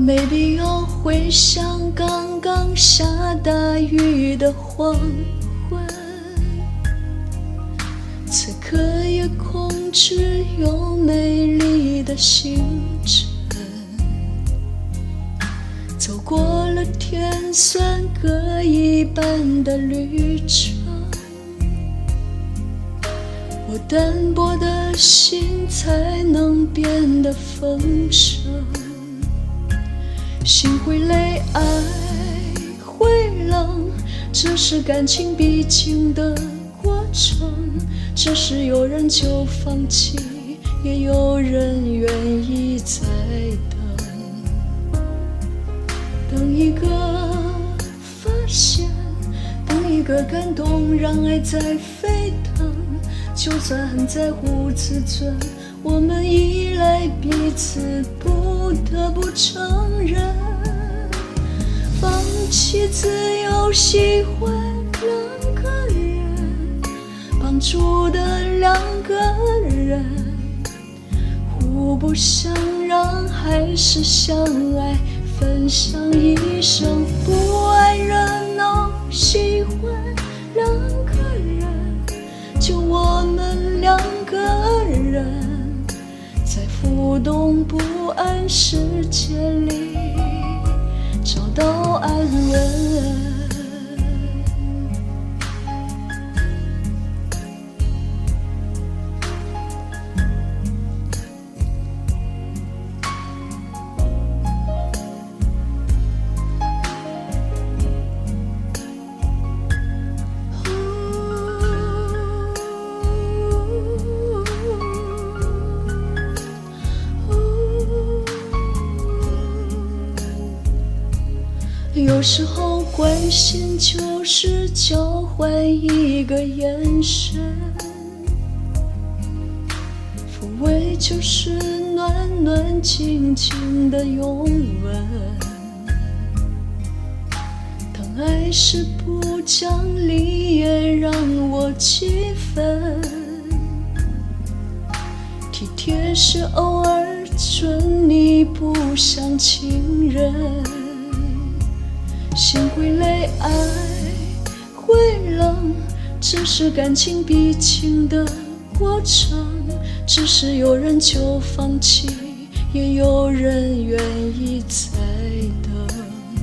没必要回想刚刚下大雨的黄昏，此刻夜空只有美丽的星辰，走过了甜酸各一半的旅程，我单薄的心才能变得丰盛。心会累，爱会冷，这是感情必经的过程。只是有人就放弃，也有人愿意再等。等一个发现，等一个感动，让爱在沸腾。就算很在乎自尊，我们依赖彼此，不得不承认，放弃自由，喜欢两个人，帮助的两个人，互不相让，还是相爱，分享一生。不爱热闹，喜欢两个人，就我们两个人，在浮动不安世界里找到安稳。有时候关心就是交换一个眼神，抚慰就是暖暖静静的拥吻。当爱是不讲理也让我气愤，体贴是偶尔准你不像情人。心会累，爱会冷，这是感情必经的过程。只是有人就放弃，也有人愿意再等。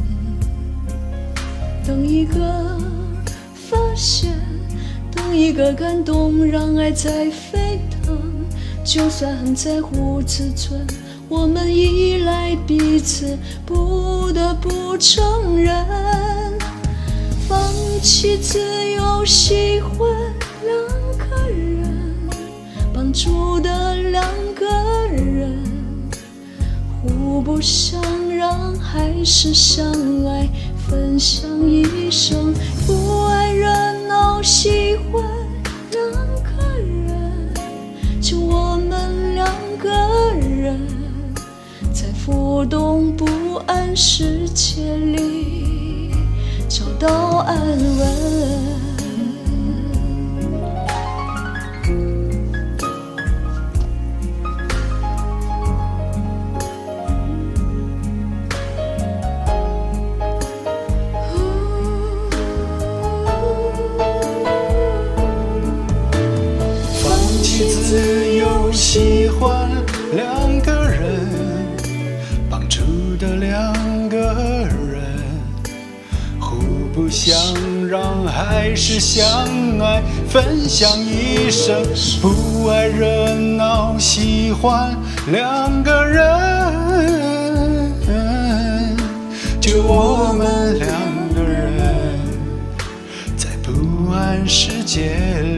等一个发现，等一个感动，让爱在沸腾。就算很在乎自尊，我们依赖彼此，不得不承认，放弃自由，喜欢两个人，帮助的两个人，互不相让，还是相爱，分享一生。不爱热闹，喜欢两个人，就我们两个人，在浮动不安世界里找到安稳。 放弃自由，喜欢两个人，帮助的两个人，互不相让，还是相爱，分享一生。不爱热闹，喜欢两个人，就我们两个人，在不安世界